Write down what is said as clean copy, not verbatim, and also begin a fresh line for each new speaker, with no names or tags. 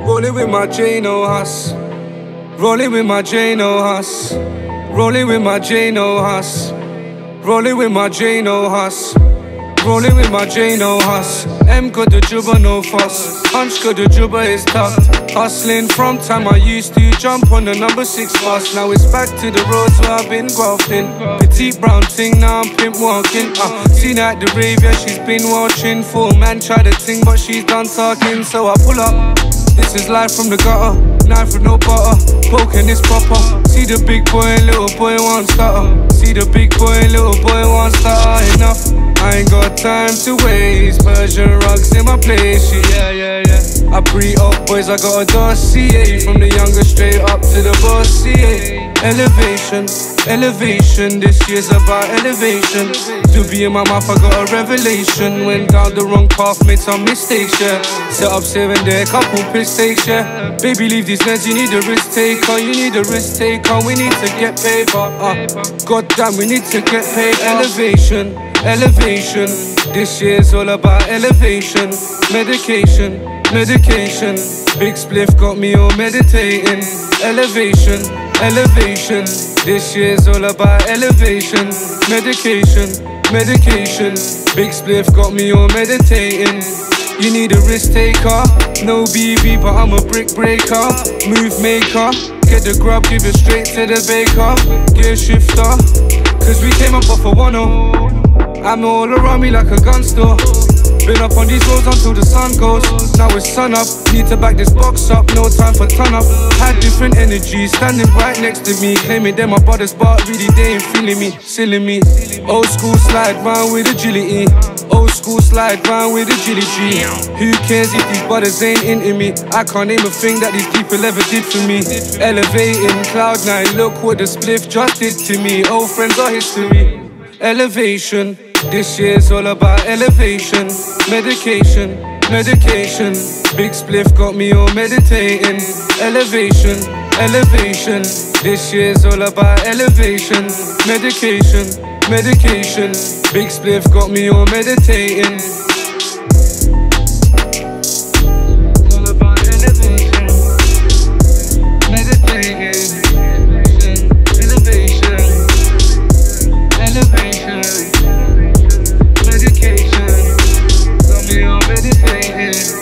Rolling with my J-No Hus. Rolling with my J-No Hus. Rolling with my J-No Hus. Rolling with my J-No Hus. Rolling with my J-No Hus. M got the jubba, no fuss. Hunch got the jubba, it's tucked. Hustling from time I used to jump on the number 6 bus. Now it's back to the roads where I've been grafting. Petite brown thing, now I'm pimp walking. Seen her at the rave, yeah, she's been watching. Full man tried to ting, but she's done talking. So I pull up. This is life from the gutter. Knife with no butter. Poking is proper. See the big boy and little boy want stutter. See the big boy and little boy want stutter. Enough. I ain't got time to waste. Persian rugs in my place, yeah. I pre-op boys, I got a dossier. From the youngest straight up to the boss, yeah. Elevation, elevation, this year's about elevation. To be in my mouth, I got a revelation. Went down the wrong path, made some mistakes, yeah. Set up here and there, couple mistakes, yeah. Baby, leave these nets, you need a risk taker. You need a risk taker, we need to get paid, but goddamn, we need to get paid. Elevation, elevation, this year's all about elevation. Medication, medication, big spliff got me all meditating. Elevation, elevation, this year's all about elevation. Medication, medication, big spliff got me all meditating. You need a risk taker, no BB but I'm a brick breaker. Move maker, get the grub, give it straight to the baker. Gear shifter, cause we came up off a 1-0. I'm all around me like a gun store. Been up on these roads until the sun goes. Now it's sun up, need to back this box up. No time for turn up. Had different energies, standing right next to me. Claiming they're my brothers, but really they ain't feeling me. Silly me. Old school slide round with agility. Old school slide round with agility. Who cares if these brothers ain't into me? I can't name a thing that these people ever did for me. Elevating cloud9, look what the spliff just did to me. Old friends are history. Elevation, this year's all about elevation. Medication, medication, big spliff got me all meditating. Elevation, elevation, this year's all about elevation. Medication, medication, big spliff got me all meditating. All about elevation, meditating. Elevation, elevation, medication, got me all meditating.